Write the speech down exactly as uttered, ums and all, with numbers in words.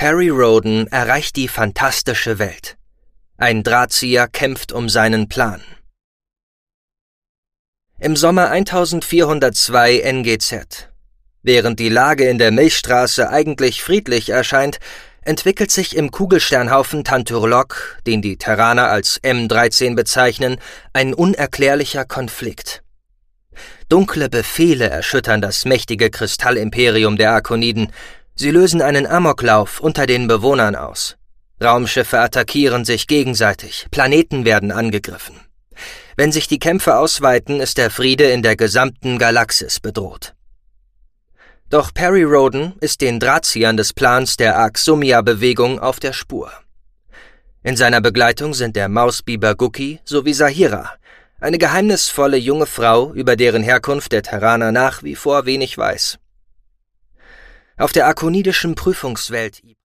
Perry Rhodan erreicht die fantastische Welt. Ein Drahtzieher kämpft um seinen Plan. Im Sommer eintausendvierhundertzwei N G Z. Während die Lage in der Milchstraße eigentlich friedlich erscheint, entwickelt sich im Kugelsternhaufen Tanturlok, den die Terraner als M dreizehn bezeichnen, ein unerklärlicher Konflikt. Dunkle Befehle erschüttern das mächtige Kristallimperium der Arkoniden. Sie lösen einen Amoklauf unter den Bewohnern aus. Raumschiffe attackieren sich gegenseitig, Planeten werden angegriffen. Wenn sich die Kämpfe ausweiten, ist der Friede in der gesamten Galaxis bedroht. Doch Perry Rhodan ist den Drahtziehern des Plans der Aksumia-Bewegung auf der Spur. In seiner Begleitung sind der Mausbiber Guki sowie Sahira, eine geheimnisvolle junge Frau, über deren Herkunft der Terraner nach wie vor wenig weiß. Auf der arkonidischen Prüfungswelt